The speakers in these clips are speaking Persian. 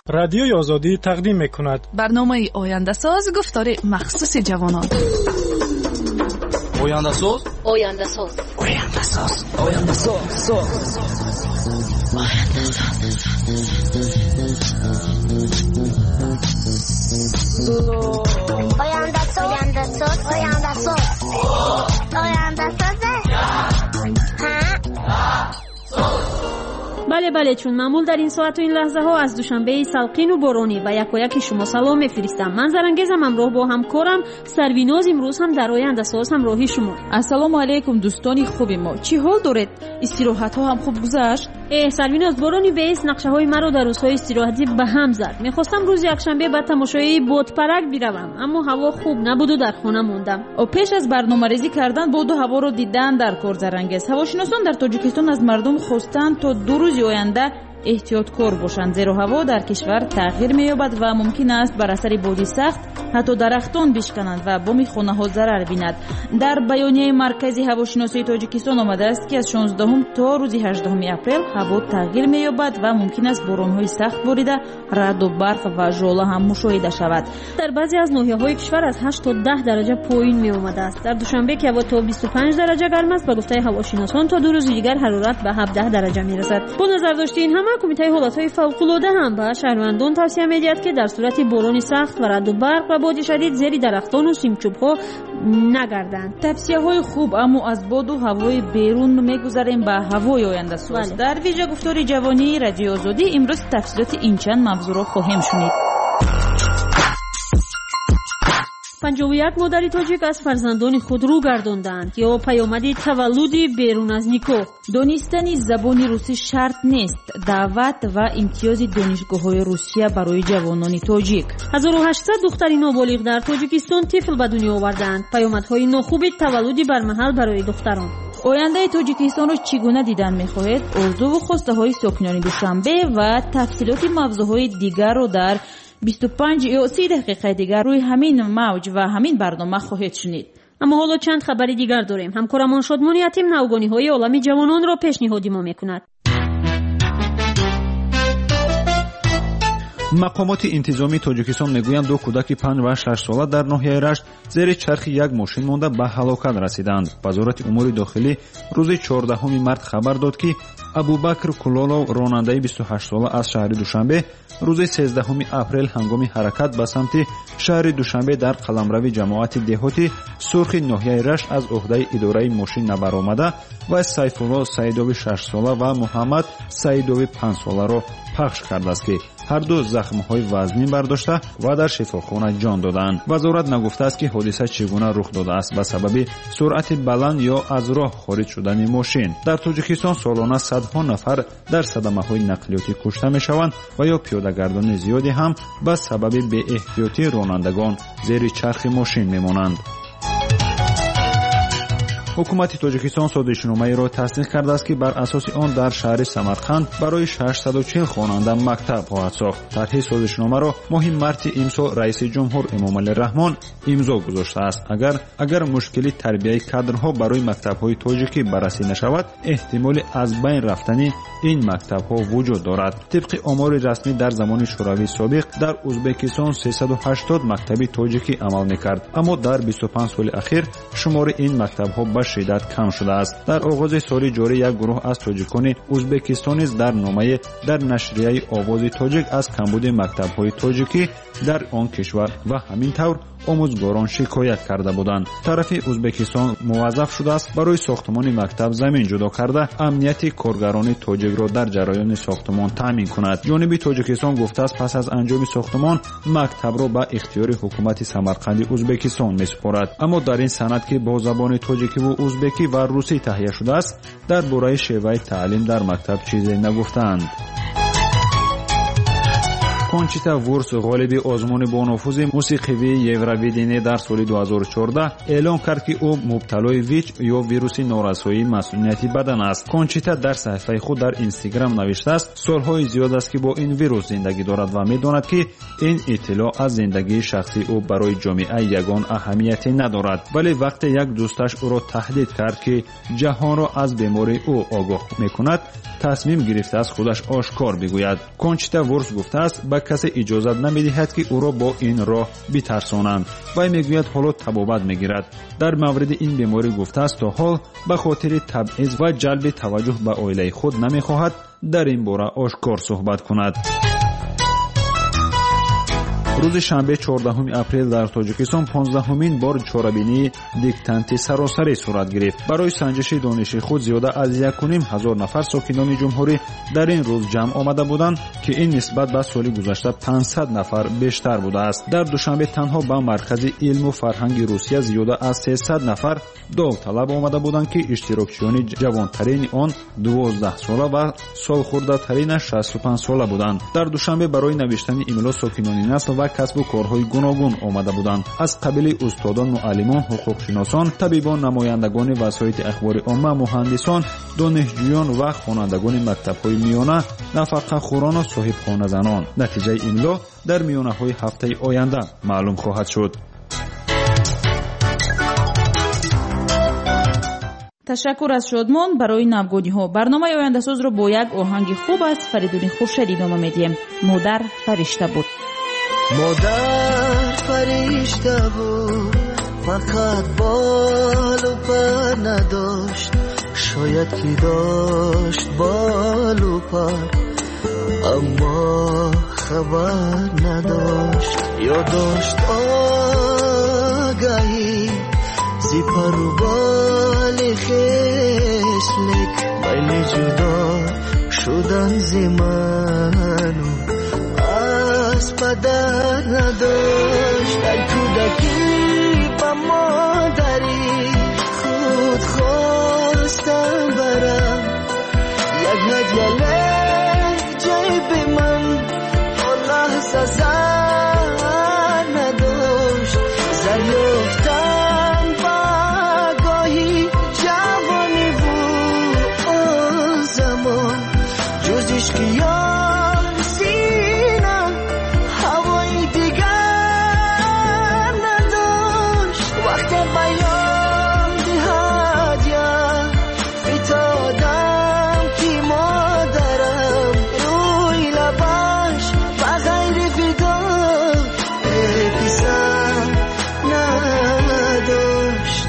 رادیوی آزادی تقدیم می‌کند. برنامه آینده ساز گفتار مخصوص جوانان. آینده ساز آینده ساز آینده ساز آینده ساز آینده ساز آینده ساز بله چون معمول در این ساعت و این لحظه ها از دوشنبه سلقین و بارانی و یک شما سلام میفرستم. من زرنگیزم، همراه با همکارم سرویناز امروز هم در آینده ساز همراهی شما. السلام علیکم دوستان خوبی ما، چی حال دارید؟ استراحت ها هم خوب گذشت؟ سرویناز بارانی بیس نقشه های مرا در روزهای استراحتی به هم زد. میخواستم روز یکشنبه به تماشای بادپرک بروم، اما هوا خوب نبود و در خانه موندم. پیش از برنامه‌ریزی کردن باد و هوا رو دیدن در کار زرنگیز. هواشناسان در تاجیکستان از مردم خواستند تا 2 روز آینده احتیاطکار باشند، زیرا هوا در کشور تغییر می‌یابد و ممکن است بر اثر بادی سخت حتی درختان بشکنند و بام خانه‌ها ضرر بیند. در بیانیه مرکزی هواشناسی تاجیکستان آمده است که از 16 تا روز 18 اپریل هوا تغییر می‌یابد و ممکن است باران‌های سخت باریده، رعد و برق و ژوله هم مشاهده شود. در بعضی از ناحیه‌های کشور از 8 تا 10 درجه پایین می‌آمده است. در دوشنبه که هوا تا 25 درجه گرم است، به گفته هواشناسان تا 2 روز دیگر حرارت به 17 درجه می‌رسد. با نظر داشته این کمیته حالت‌های فوق‌العاده هم به شهروندان توصیه می‌دهد که در صورت باران سخت و رعد و برق و باد شدید زیر درختان و سیمچوب‌ها نگردند. توصیه‌های خوب، اما از باد و هوای بیرون می‌گذریم به هوای آینده ساز. در ویژه گفتار جوانی رادیو آزادی امروز تفصیلات این چند موضوع را خواهیم شنید. 51 مادر تاجیک از فرزندان خود رو گرداندند یا پیامد تولد بیرون از نیکو. دانستن زبان روسی شرط نیست. دعوت و امتیاز دانشگاه‌های روسیه برای جوانان تاجیک. 1800 دختر نابالغ در تاجیکستان طفل به دنیا آوردند. پیامدهای ناخوب تولد برمحل برای دختران. آینده تاجیکستان را چگونه دیدن می‌خواهید؟ آرزو و خواسته‌های ساکنان دوشنبه و تفصیلات موضوعهای دیگر را در 25 یا 30 دقیقه دیگر روی همین موج و همین برنامه خواهید شنید. اما حالا چند خبر دیگر داریم. همکارمان شادمان یتیم نوگانی‌های عالمی جوانان را پیشنهاد ما می‌کند. مقامات انتظامی تاجیکستان میگویند 2 کودک 5 و 6 ساله در ناحیه رشت زیر چرخ یک ماشین مانده به هلاکت رسیدند. وزارت امور داخلی روز 14 مارس خبر داد که ابوبکر کلولو راننده 28 ساله از شهر دوشنبه روز 13 اپریل هنگام حرکت به سمت شهر دوشنبه در قلمرو جماعت دهاتی سرخ ناحیه رشت از عهده اداره ماشین نبرآمده و سیفالله سیدوی 6 ساله و محمد سیدوی 5 ساله را پخش کرده است که هر دو زخم‌های وزنی برداشته و در شفاخانه جان دادند. وزارت نگفته است که حادثه چگونه رخ داده است به سبب سرعت بلند یا از راه خارج شدن ماشین. در تاجیکستان سالانه صدها نفر در صدمه‌های نقلیاتی کشته می‌شوند و یا پیاده‌گردان زیادی هم به سبب بی‌احتیاطی رانندگان زیر چرخ ماشین می‌مانند. حکومت تاجیکستان سازشنامه‌ای را تصدیق کرده است که بر اساس آن در شهر سمرقند برای 640 خواننده مکتب خواهد ساخت. طرح سازشنامه را ماه مارس امسال رئیس جمهور امامعلی رحمان امضا گذاشته است. اگر مشکلی تربیت کادرها برای مکتب‌های تاجیکی بررسی نشود، احتمال از بین رفتن این مکتب‌ها وجود دارد. طبق آمار رسمی در زمان شوروی سابق در ازبکستان 380 مکتب تاجیکی عمل می‌کرد، اما در 25 سال اخیر شمار این مکتب‌ها به شدت کم شده است. در آغاز سال جاری یک گروه از تاجیکان ازبکستانی در نشریه آواز تاجیک از کمبود مکتب‌های تاجیکی در آن کشور و همین طور آموزگاران شکایت کرده بودند. طرف ازبکستان موظف شده است برای ساختمان مکتب زمین جدا کرده امنیت کارگران تاجیک را در جریان ساختمان تامین کند. جانب تاجیکستان گفته است پس از انجام ساختمان مکتب را به اختیار حکومت سمرقند ازبکستان می‌سپارد. اما در این سند که با زبان تاجیکی و ازبکی و روسی تهیه شده است، درباره شیوه تعلیم در مکتب چیزی نگفتند. کنچیتا وورس غالب آزمون با نفوذ موسیقی یورویدینی در سال 2014 اعلام کرد که او مبتلای ویچ یا ویروس نارسایی مسئولیتی بدن است. کنچیتا در صفحه خود در اینستاگرام نوشته است سالهای زیاد است که با این ویروس زندگی دارد و می‌داند که این اطلاع از زندگی شخصی او برای جامعه یگان اهمیتی ندارد. ولی وقتی یک دوستش او را تهدید کرد که جهان را از بیماری او آگاه می‌کند، تصمیم گرفته است خودش آشکار بگوید. کنچیتا وورس گفته است و کسی اجازت نمی‌دهد که او را با این راه بترسانند. وی میگوید حالا طبابت میگیرد. در مورد این بیماری گفته است تا حال به خاطر تبعیض و جلب توجه به عائله خود نمی‌خواهد در این باره آشکار صحبت کند. روز شنبه 14 اپریل در تاجیکستان 15مین بار چاره‌بینی دیکتانتی سراسری صورت گرفت. برای سنجش دانش خود زیاده از 1,500 نفر ساکنان جمهوری در این روز جمع آمده بودند که این نسبت به سال گذشته 500 نفر بیشتر بوده است. در دوشنبه تنها به مرکز علم و فرهنگ روسیه زیاده از 300 نفر داوطلب آمده بودند که اشتراکچیان جوانترین آن 12 ساله و سالخورده‌ترین 65 ساله بودند. در دوشنبه برای نوشتن ایمیل ساکنان نسل و کسب و کارهای گوناگون آمده بودند. از قبیل استادان، معلمان، حقوقشناسان، طبیبان، نمایندگان وسایط اخبار عامه، مهندسان، دانشجویان و خوانندگان مکتب‌های میانه، نفقه‌خوران و صاحب خانه‌زنان. نتیجه املا در میانه‌های هفته آینده معلوم خواهد شد. تشکر از شادمان برای نوگودی ها. برنامه آینده ساز رو با یک آهنگ خوب از فریدون خورشیدی ادامه میدیم. مادر فرشته بود. مادر فرشته بود، فقط بال و پر نداشت، شاید کی داشت بال و پر اما خبر نداشت. یا داشت آگهی زی پر و بال خسلک، ولی جدا شدن زی منو از پدر نداشت. ای کودکی با مادری خود خواستم برم، یک هدیه جیب من تا لحظه زر نداشت. زریافتم بگاهی جوانی بود آن زمان، جزش که یار سینم هوایی دیگر نداشت. وقت بیان دهد یا فتادم که مادرم روی لباش و غیر فدا پیسم نداشت.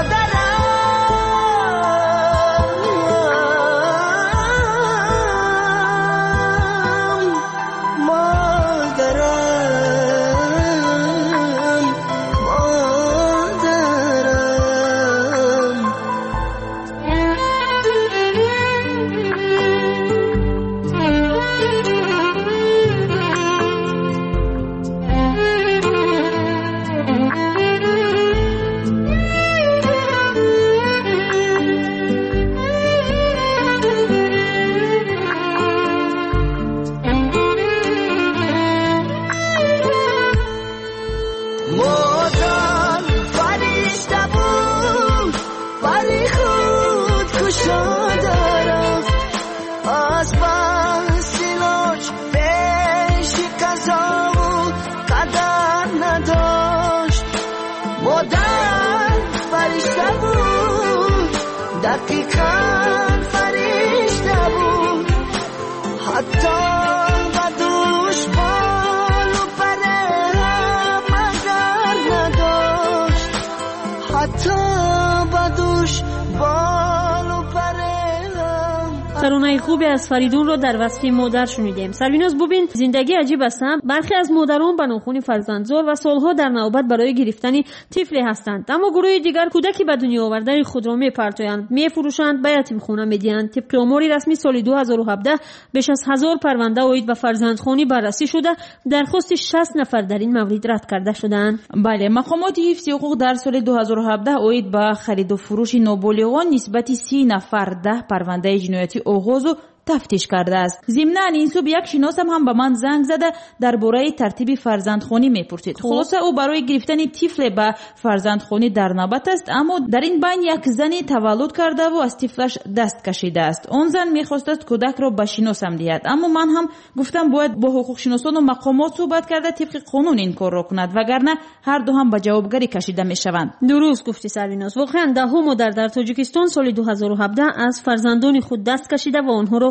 ترانه خوبی از فریدون رو در وصف مادر شنیدیم. سربیناز ببین زندگی عجیب است. برخی از مادران به ناخن فرزندزار و سالها در نوبت برای گرفتن طفل هستند، اما گروه دیگر کودکی به دنیا آورده خود را میپرتویند، میفروشند، به یتیمخانه میدهند. طبق آمار رسمی سال 2017 بیش از 1000 پرونده عاید به فرزندخوانی بررسی شده، درخواست 60 نفر در این مورد رد کرده شدند. بله، مقامات حفظ حقوق در سال 2017 عاید به خرید و فروش نابالغان نسبت 30 نفر 10 پرونده جنایتی آغاز و تفتیش کرده است. ضمناً این صبح یک شناسم هم به من زنگ زده درباره ترتیب فرزندخوانی میپرسید. خلاصه او برای گرفتن طفل به فرزندخوانی در نوبت است، اما در این بین یک زنی تولد کرده و از طفلش دست کشیده است. آن زن میخواست کودک را به شناسم دهد، اما من هم گفتم باید با حقوق شناسان و مقامات صحبت کرده طبق قانون این کار را کند، وگرنه هر دو هم به جوابگری کشیده میشوند. درست گفتی سریناز. واقعا دهها مادر در تاجیکستان سال 2017 از فرزندان خود دست کشیده و آنها را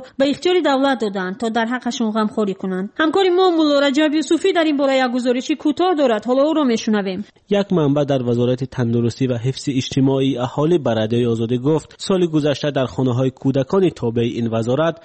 به اختیار دولت دادند تا در حقشون غمخوری کنند. همکار ما مولا رجب یوسفی در این باره یک گزارش کوتاه دارد. حالا او را میشنویم. یک منبع در وزارت تندرستی و حفظ اجتماعی اهالی به رادیوی آزادی گفت سال گذشته در خانه‌های کودکان تابع این وزارت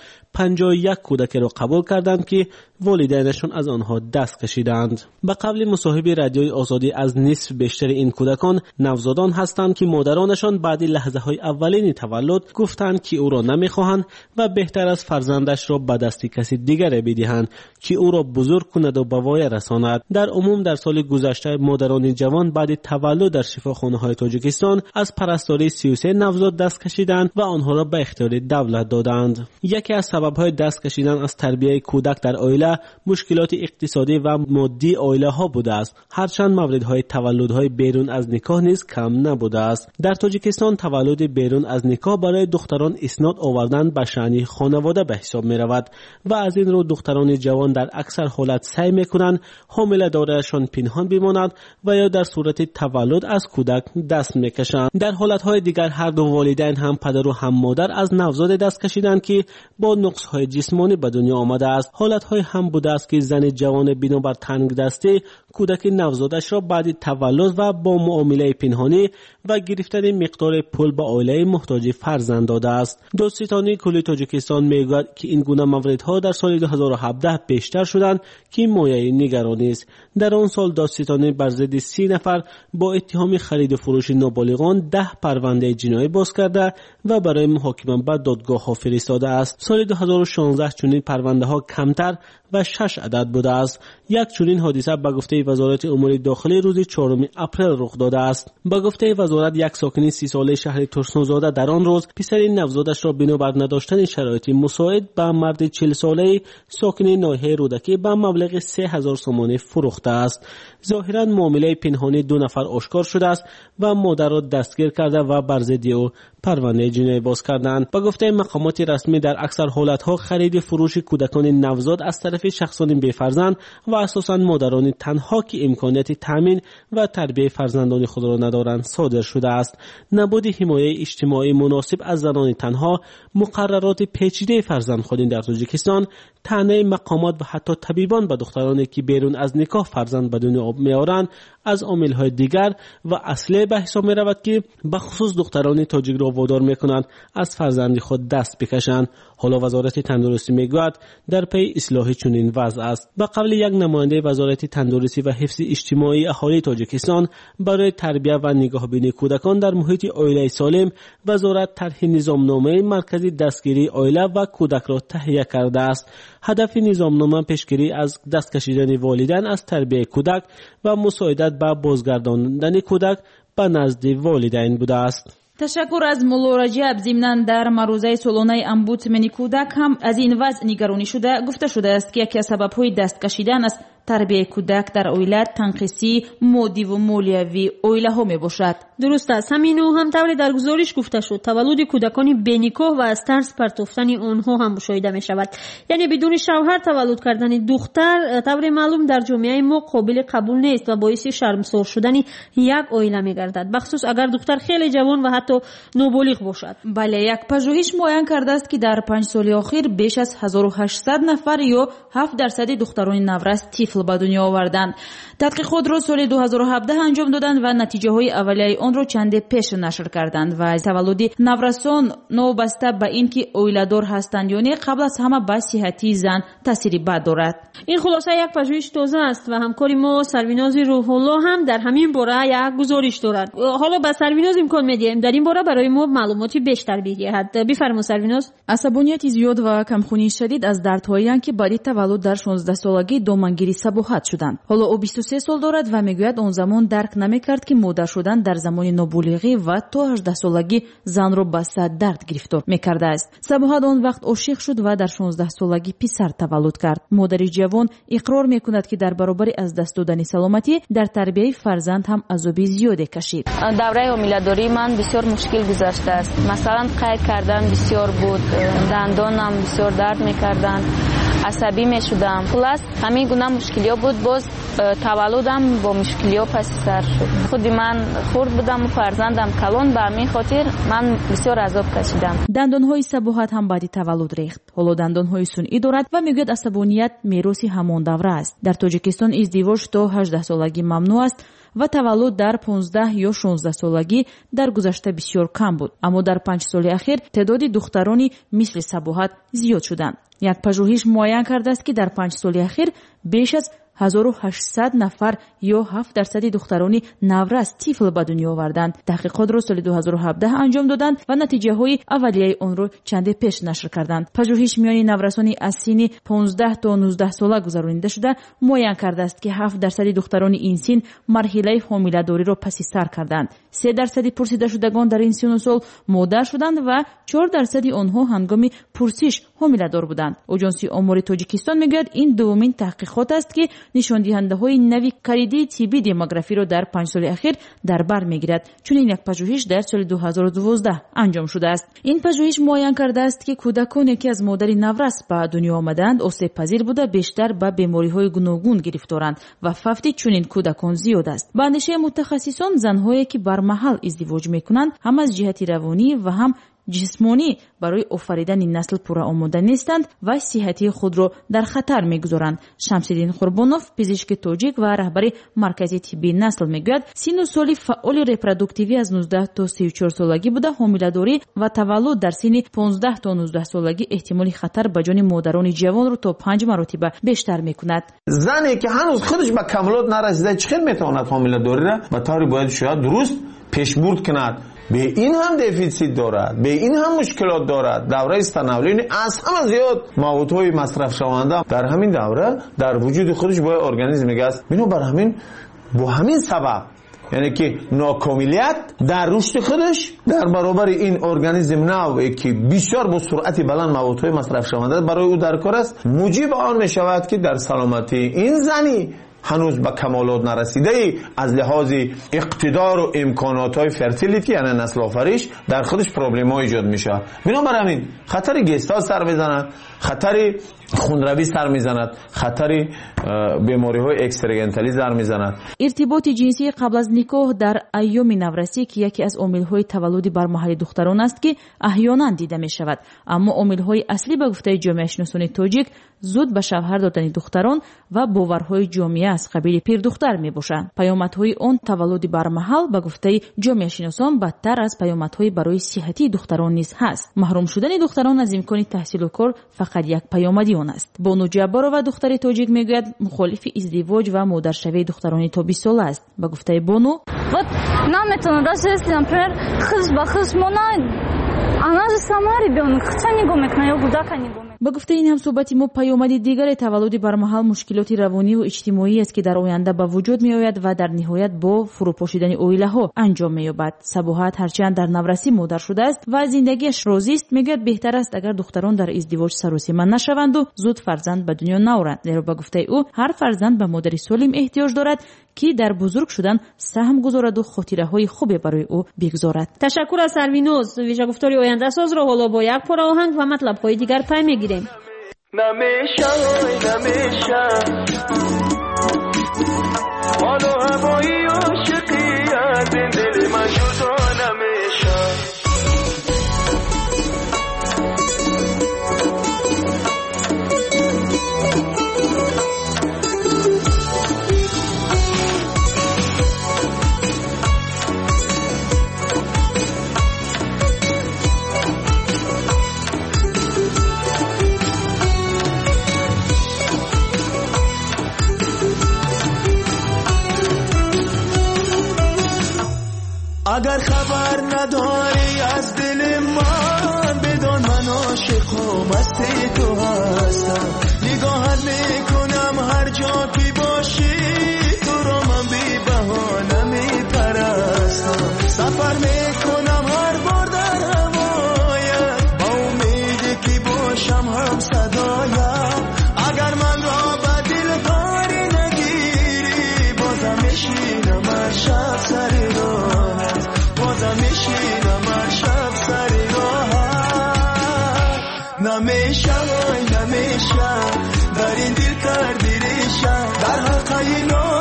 51 کودک را قبول کردند که والدینشان از آنها دست کشیدند. به قبل مصاحبه رادیوی آزادی از نصف بیشتر این کودکان نوزادان هستند که مادرانشان بعد لحظه‌های اولین تولد گفتند که او را نمی‌خواهند و بهتر از فرزندش را به دست کسی دیگر بدهند که او را بزرگ کند و به وای رساند. در عموم در سال گذشته مادران جوان بعد تولد در شفاخانه‌های تاجیکستان از پرستاری 33 نوزاد دست کشیدند و آنها را به اختیار دولت دادند. یکی از سبب‌های دست کشیدن از تربیت کودک در عائله مشکلات اقتصادی و مادی عائله ها بوده است. هرچند موردهای تولدهای بیرون از نکاح نیز کم نبوده است. در تاجیکستان تولد بیرون از نکاح برای دختران اسناد آوردن به شأن خانواده به حساب می رود و از این رو دختران جوان در اکثر حالت سعی می کنند حامله دارشان پنهان بماند و یا در صورت تولد از کودک دست می کشند. در حالتهای دیگر هر دو والدین هم پدر و هم مادر از نوزاد دست کشیدند که با نقص‌های جسمانی به دنیا آمده است. حالتهای هم بوده است که زن جوان بنابر تنگ دستی کودک نوزادش را بعد تولد و با معامله پنهانی و گرفتن مقدار پول به عائله محتاج فرزند داده است. دادستانی کل تاجیکستان میگوید که این گونه موردها در سال 2017 بیشتر شدند که مایه نگرانی است. در آن سال دادستانی بر ضد 30 نفر با اتهام خرید و فروش نابالغان 10 پرونده جنایی باز کرده و برای محاکمه به دادگاه ها فرستاده است. سال 2016 چنین پرونده ها کمتر و 6 عدد بوده است. یک چنین حادثه به گفته وزارت امور داخلی روز 4 اپریل رخ داده است. به گفته وزارت یک ساکن 30 ساله شهر ترسنوزاده در آن روز پسر نوزادش را بنابر نداشتن شرایط مساعد به مرد 40 ساله ساکن ناحیه رودکی به مبلغ 3000 سومانی فروخته است. ظاهرا معامله پنهانی 2 نفر آشکار شده است و مادر را دستگیر کرده و بر ضد او پرونده جنایی باز کردند. به گفته مقامات رسمی در اکثر حالتها خرید فروش کودکان نوزاد از طرف شخصان بی‌فرزند و اساساً مادران تنها که امکانیت تامین و تربیت فرزندان خود را ندارند صادر شده است. نبود حمایت اجتماعی مناسب از زنان تنها، مقررات پیچیده فرزندخوانی در تاجیکستان، طعنه مقامات و حتی طبیبان به دخترانی که بیرون از نکاح فرزند به دنیا میآورند از عامل‌های دیگر و اصلی به حساب می‌رود که به خصوص دختران تاجیک را وادار می‌کنند از فرزند خود دست بکشند. حالا وزارت تندرستی میگوید در پی اصلاح چنین وضع است. به قبل یک نماینده وزارت تندرستی و حفظ اجتماعی اهالی تاجیکستان برای تربیت و نگاهبینی کودکان در محیط عائله سالم وزارت طرح نظامنامه مرکزی دستگیری عائله و کودک را تهیه کرده است. هدف نظامنامه پیشگیری از دست کشیدن والدین از تربیت کودک و مساعدت به بازگرداندن کودک به نزد والدین بوده است. تشکر از مولا رجب. ضمناً در مروزه سالانه امبودسمن کودک هم از این وضع نگرانی شده گفته شده است که یکی از سبب‌های دست کشیدن از تربیت کودک در عائله تنقیصی مادی و مالیوی عائله ها می باشد. درست است. همین او هم طوری در گزارش گفته شد تولد کودکان بینیکاه و از ترس پرتافتن آنها هم مشاهده می شود. یعنی بدون شوهر تولد کردن دختر طور معلوم در جامعه ما قابل قبول نیست و باعث شرمسار شدن یک عائله می گردد، بخصوص اگر دختر خیلی جوان و حتی نابالغ باشد. بله، یک پژوهش معین کرده است که در 5 سال اخیر بیش از 1800 نفر یا 7% دختران نورس طفل به دنیا آوردند. تحقیق خود را سال 2017 انجام دادند و نتیجه های اولیه آن را چند پیش نشر کردند و تولد نورسان نوبسته به اینکه عائله‌دار هستند یا نه قبل از همه به صحت زن تاثیری بد دارد. این خلاصه یک پژوهش تازه است و همکار ما سرویناز روح الله هم در همین باره یک گزارش دارد. حالا به سرویناز امکان میدیم در این باره برای ما معلوماتی بیشتر بگوید. بفرمایید سرویناز. عصبانیت زیاد و کمخونی شدید از دردهایی که بعد تولد در 16 سالگی دامنگیری سبوحت شدند. حالا او 23 سال دارد و میگوید اون زمان درک نمیکرد که مادر شدن در زمان نابالغی و تا 18 سالگی زن را به صد درد گرفتار میکرده است. سبوحت اون وقت عاشق شد و در 16 سالگی پسر تولد کرد. مادر جوان اقرار میکند که در برابر از دست دادن سلامتی در تربیت فرزند هم عذاب زیادی کشید. دوره حامله‌داری من بسیار مشکل گذشته است. مثلا قید کردن بسیار بود، دندانم بسیار درد میکردند، عصبی میشدم. خلاص همین گونه مشکلیا بود. باز таваллудам با مشکلی‌ها پس سر شد. خود من خرد بودم و فرزندم کلان، به همین خاطر من بسیار عذاب کشیدم. دندانهای سبوحت هم بعد تولد ریخت. حالا دندانهای سنئی دارد و میگوید عصبانیت میراث همان دوره است. در تاجیکستان ازدواج تا 18 سالگی ممنوع است و تولد در 15 یا 16 سالگی در گذشته بسیار کم بود. اما در 5 سال اخیر تعداد دخترانی مثل سبوحت زیاد شدند. یک پژوهش معاین کرده است که در 5 سال اخیر بیش از 1800 نفر یا 7% دخترانی نورس طفل به دنیا آوردند. تحقیقات را سال 2017 انجام دادند و نتیجه های اولیه آن را چند پیش نشر کردند. پژوهش میان نورسانی از سن 15 تا 19 ساله گذرانیده شده معاین کرده است که 7% دختران این سن مرحله حامله‌داری را پس سر کردند. 3% پرسیده شدگان در این سن مادر شدند و 4% آنها هنگام پرسش حامله‌دار بودند. آژانس آمار تاجیکستان میگوید این دومین تحقیقات است که نشان دهنده های نوی کلیدی طبی دموگرافی را در 5 سال اخیر در بر میگیرد. چون این یک پژوهش در سال 2012 انجام شده است. این پژوهش معاین کرده است که کودکانی که از مادر نورس به دنیا آمدند آسیب پذیر بوده بیشتر به بیماری های گوناگون گرفتارند و فقط چنین کودکان زیاد است. به اندیشه متخصصان زنهایی که بر محل ازدواج میکنند هم از جهت روانی و هم جسمانی برای آفریدن نسل پورا آماده نیستند و صحتی خود را در خطر میگذارند. شمس‌الدین قربانوف پزشک تاجیک و رهبر مرکز طبی نسل میگوید سن و سال فعال رپروداکتیوی از 19 تا 34 سالگی بوده حامله‌داری و تولد در سن 15 تا 19 سالگی احتمال خطر به جان مادران جوان را تا 5 مرتبه بیشتر میکند. زنی که هنوز خودش به کمالات نرسیده چقدر میتواند حامله‌داری را به طوری باید شاید درست پیشبرد کند؟ به این هم دفیسیت دارد، به این هم مشکلات دارد. دوره استنولی از همه زیاد موادهای مصرف شونده در همین دوره در وجود خودش باید ارگانیسم میگست. بنابر همین با همین سبب یعنی که ناکاملیت در رشد خودش در برابر این ارگانیسم نوعی که بسیار با سرعت بلند موادهای مصرف شونده برای او در کار است، موجب آن می شود که در سلامتی این زنی هنوز به کمالات نرسیده از لحاظ اقتدار و امکانات های فرتیلیتی یعنی نسل آفریش در خودش پروبلم ها ایجاد میشه. بنابر همین خطر گستاز سر میزند، خطر خونروی سر میزند، خطر بیماری های اکسترگنتالی سر میزند. ارتباط جنسی قبل از نکاح در ایام نورسی که یکی از عامل های تولد بر محل دختران است که احیانا دیده می شود، اما عامل های اصلی به گفته جامعه شناسان تاجیک زود به شوهر دادن دختران و باورهای جامعه از قبیل پیر دختر می باشند. پیامدهای آن تولد بر محل به گفته جامعه شناسان بدتر از پیامدهای برای صحتی دختران نیز هست. محروم شدن دختران از امکان تحصیل و کار فقط یک پیامدی آن است. بانو جبارو و دختر تاجیک میگوید مخالف ازدواج و مادرشوی دخترانی تا 20 ساله است. به گفته بانو вот наметано даже если например хыз ба хыз мона она же сама ребёнок хча нигоҳ мекунад ё кудака нигоҳ. با گفته این هم صحبتی ما پیامد دیگر تولد بر محل مشکلات روانی و اجتماعی است که در آینده به وجود می آید و در نهایت با فروپاشیدن عائله ها انجام می یابد. سبوحت هرچند در نورسی مادر شده است و زندگیش راضی است، میگوید بهتر است اگر دختران در ازدواج سر و سیمن نشوند و زود فرزند به دنیا نیاورند. زیرا به گفته او هر فرزند به مادر سالم احتیاج دارد که در بزرگ شدن سهم گذارد و خاطره های خوبی برای او بگذارد. تشکر از سروینوز. ویژه گفتاری آینده ساز را حالا با یک پاره آهنگ و مطلب های دیگر پی میگیریم. نمیشه حالا هوایی عاشقی از این دل من جدا نمیشه. اگر خبر نداری از دل من بدون من عاشقم است تو هستم. نگاهت میکنم هر جا که باشی تو رو من بی بهانه میپرستم. سفر میکنم هر بار در هوایت با امیدی که باشم هم صدایت. اگر من را به دل کاری نگیری بازم میشینم هر شب سر راهت، بازم میشینم هر شب سر راهت. نمیشه در این دل کردی ریشه در حلقه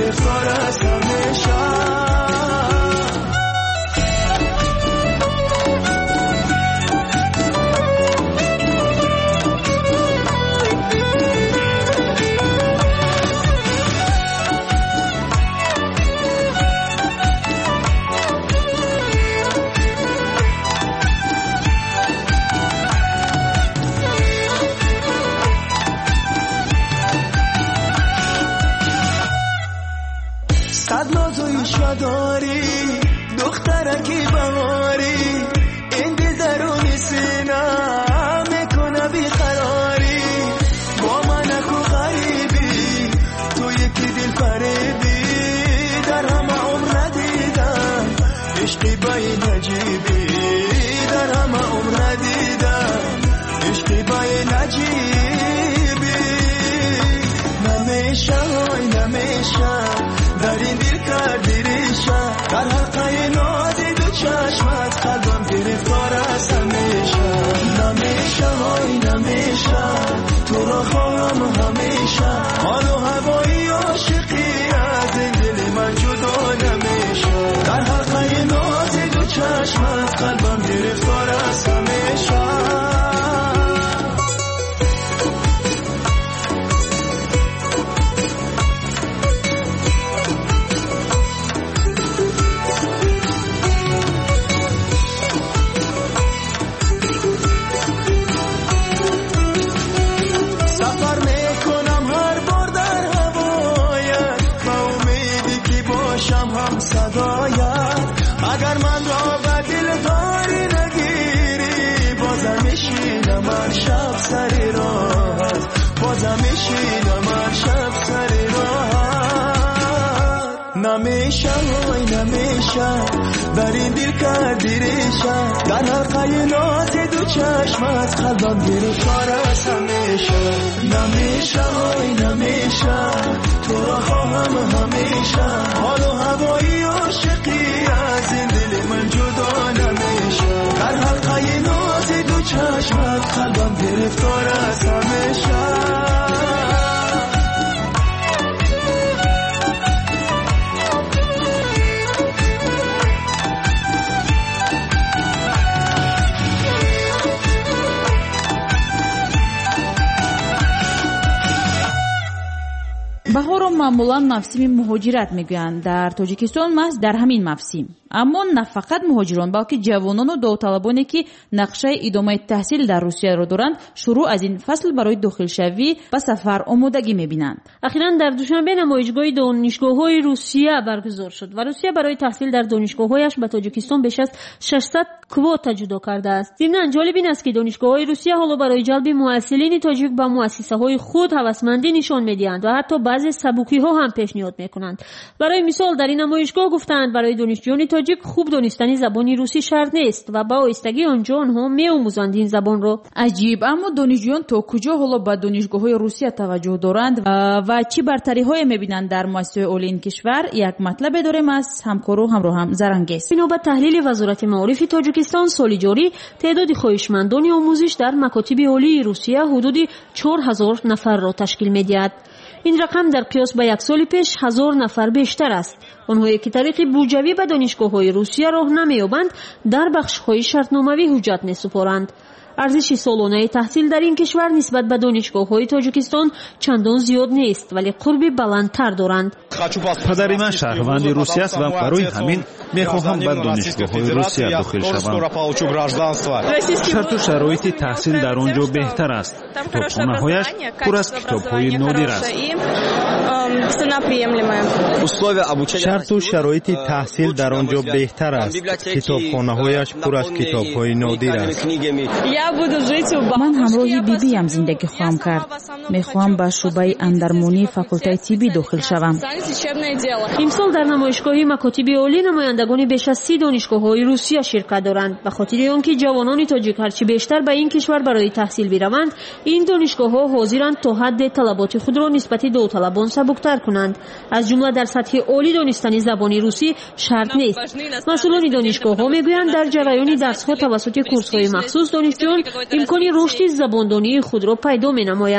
گرفتار است همیشه. داری دخترکی بهاری این دل درونی سینه میکنه بیقراری با من اکو غریبی تو یکی دل فریبی در همه عمر ندیدم عشقی بای نجیبی در همه عمر ندیدم عشقی بای نجیبی نمیشه های نمیشه در این دل کردی ریشه در حلقه نازی دو چشمت قلبم گرفتار است همیشه نمیشه های نمیشه تو را خواهم همیشه حال و هوایی عاشقی از این دل من جدا نمیشه در حلقه نازی دو چشمت قلبم گرفتار است همیشه. اگر من را به دل داری نگیری بازم میشینم من شب سری راحت بازم میشینم من شب سری راحت نمیشه وای نمیشه در این دل کردی ریشه در حلقه نازی دو چشمت قلبم گرفتار است همیشه نمیشه وای نمیشه تو را خواهم همیشه حال و هوایی عاشقی از این دل من جدا نمیشه در حلقه نازی دو چشمت قلبم گرفتار است همیشه. баҳорро маъмулан мавсими муҳоҷират мегӯянд. дар тоҷикистон маҳз дар ҳамин мавсим аммо на фақат муҳоҷирон балки ҷавонону довталабоне ки нақшаи идомаи таҳсил дар русияро доранд шуруъ аз ин фасл барои дохилшавӣ ба сафар омодагӣ мебинанд. ахиран дар душанбе намоишгоҳи донишгоҳҳои русия баргузор шуд ва русия барои таҳсил дар донишгоҳҳояш ба тоҷикистон беш аз 600 квота ҷудо кардааст. зимнан ҷолиб ин аст ки донишгоҳҳои русия ҳоло барои ҷалби муассилини тоҷик ба муассисаҳои худ ҳавасмандӣ нишон медиҳанд ва ҳатто баъзе сабукиҳо ҳам пешниҳод мекунанд. барои мисол дар ин намоишгоҳ гуфтаанд барои донишҷӯёни тоҷик хуб донистани забони русӣ шарт нест ва ба оҳистагӣ онҷо онҳо меомӯзанд ин забонро. аҷиб, аммо донишҷӯён то куҷо ҳоло ба донишгоҳҳои русия таваҷҷӯҳ доранд ва чӣ бартариҳое мебинанд дар муассисаҳои олии ин кишвар? як матлабе дорем аз ҳамкору ҳамроҳам Зарангез. бино ба таҳлили вазорати маорифи тоҷикистон соли ҷорӣ теъдоди хоҳишмандони омӯзиш дар макотиби олии русия ҳудуди 4000 нафарро ташкил медиҳад. ин рақам дар қиёс ба як соли пеш 1000 нафар бештар аст. онҳое ки тариқи буҷавӣ ба донишгоҳҳои русия роҳ намеёбанд дар бахшҳои шартномавӣ ҳуҷҷат месупоранд. арзиши солонаи таҳсил дар ин кишвар нисбат ба донишгоҳҳои тоҷикистон чандон зиёд нест, вале қурби баландтар доранд. падари ман шаҳрванди русия аст ва барои ҳамин мехоҳам ба донишгоҳҳои русия дохил шавам. шарту шароити таҳсил дар он ҷо беҳтар аст. китобхонаҳояш пур аз китобҳои нодир аст. шарту шароити таҳсил дар он ҷо беҳтар аст. китобхонаҳояш пур аз китобҳои нодир аст. ман ҳамроҳи бибиям зиндагӣ хоҳам кард. мехоҳам ба шуъбаи андармонии факултаи тиббӣ дохил шавам. имсол дар намоишгоҳи макотиби олӣ намояндагони беш аз 30 донишгоҳҳои русия ширкат доранд. ба хотири он ки ҷавонони тоҷик ҳарчи бештар ба ин кишвар барои таҳсил бираванд, ин донишгоҳҳо ҳозиранд то ҳадде талаботи худро нисбати довталабон сабуктар кунанд. аз ҷумла дар сатҳи олӣ донистани забони русӣ шарт нест. масъулони донишгоҳҳо мегӯянд дар ҷараёни дарсҳо тавассути курсҳои махсус донишҷӯён имкони рушди забондонии худро пайдо менамоянд.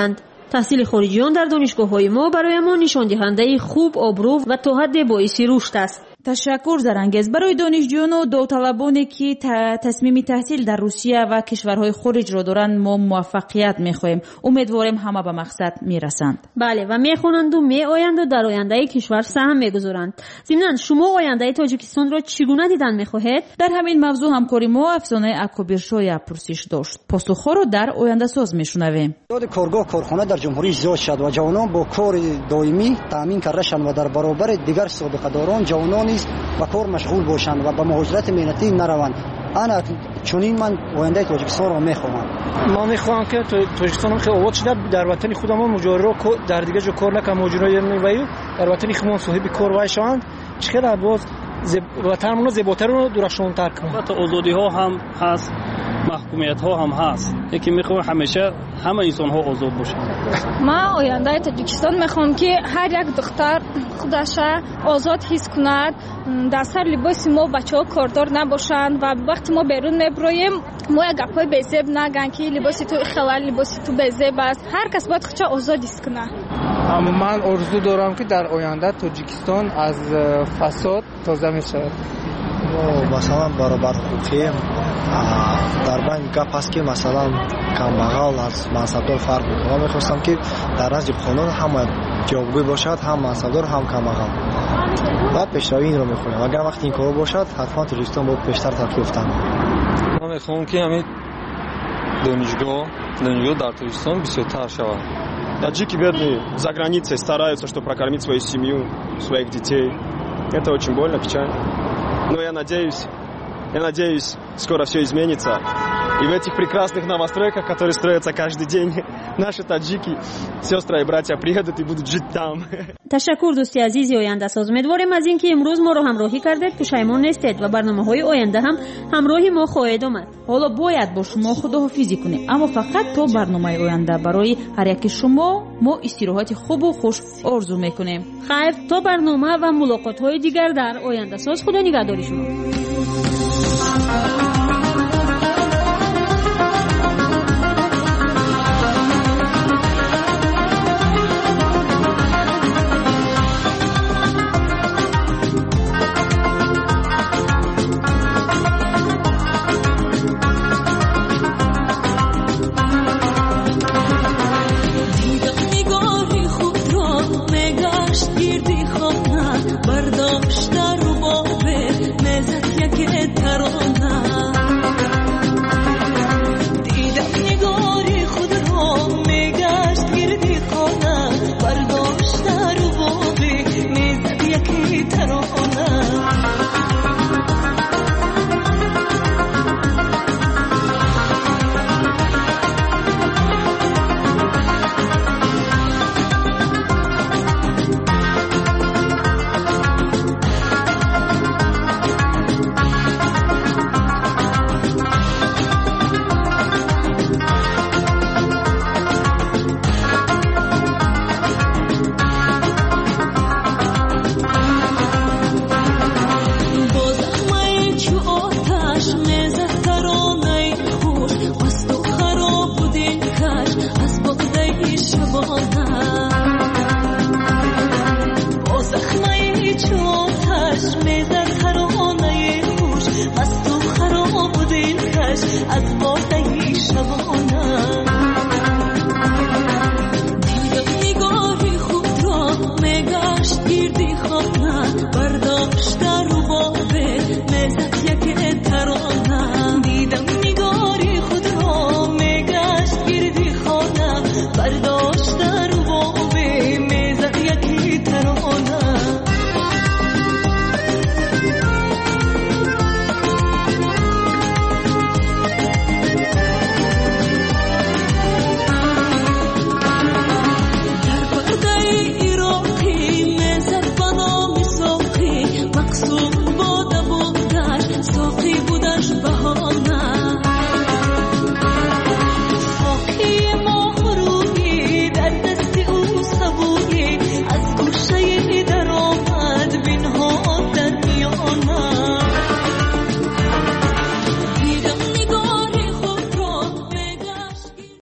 تحصیل خارجیان در دانشگاه‌های ما برای ما نشان دهنده خوب، آبرو و تا حد باعث رشد است. تشکر زرانگیز. برای دانشجویان و داوطلبانی که تصمیم تحصیل در روسیه و کشورهای خارج را دارند ما موفقیت می‌خواهیم. امیدواریم همه به مقصد میرسند. بله و میخوانند و میآیند و در آینده کشور سهم میگذارند. ضمناً شما آینده تاجیکستان را چگونه دیدن می‌خواهید؟ در همین موضوع همکاری ما افسانه اکوبیرشوی پرسش داشت. پاسخ را در آینده ساز میشنویم. کارگاه کارخانه در جمهوری زیاد شد و جوانان با کار دائمی تامین کرده شدند و در برابر دیگر سابقه داران جوانان و کار مشغول باشند و به مهاجرت مهنتی نروند. انا چنین من آینده تاجیکستان را میخواهم. ما میخواهم که تاجیکستان خیلی آباد شده، در وطن خودمون مجاور در دیگه جو کار نکنم، مجاور میویو در وطن خودمون صاحب کار وایشان چقدر باز وطنمون زیباتر و درخشانتر کنیم. البته آزادی ها هم هست، محکومیت ها هم هست، یکی میخوام همیشه همه انسان ها آزاد باشن. ما آینده تاجیکستان میخوام که هر یک دختر خودش آزاد حس کند، در سر لباس ما بچه‌ها کاردار نباشند و وقتی ما بیرون میبرویم ما یک گپای بی‌زیب نگن که لباس تو خلال لباس تو بی‌زیب است. هر کس باید خودش آزاد حس کنه. اما من آرزو دارم که در آینده تاجیکستان از فساد تازه میشه. مثلا برابر حقوقی در بین گپ است که مثلا کمبغال از منصبدار فرق میکنه. من میخواستم که در نزد قانون هم جوابگوی باشد، هم منصبدار هم کمبغال. بعد پیشروی این رو میخوایم. اگر وقتی این کار باشد حتما تاجیکستان باید بیشتر ترقی یافته. من میخوام که همین دانشگاه در Таджикистан бесётар шавад. Таджики бедные за границей стараются, чтобы прокормить свою семью, своих детей. Это очень больно, печально. Но я надеюсь, скоро все изменится. И в этих прекрасных новостройках, которые строятся каждый день, наши таджики, сестры и братья приедут и будут жить там. تشکر دوستی عزیزی آینده ساز. امیدواریم از اینکه امروز ما رو همراهی کردید پشیمان نیستید و برنامه‌های آینده هم همراهی ما خواهید آمد. حالا باید با شما خداحافظی کنیم، اما فقط تا برنامه آینده. برای هر یک شما ما استراحت خوب و خوش آرزو میکنیم. خیر تا برنامه و ملاقات‌های دیگر در آینده ساز. خدا نگهدار شما.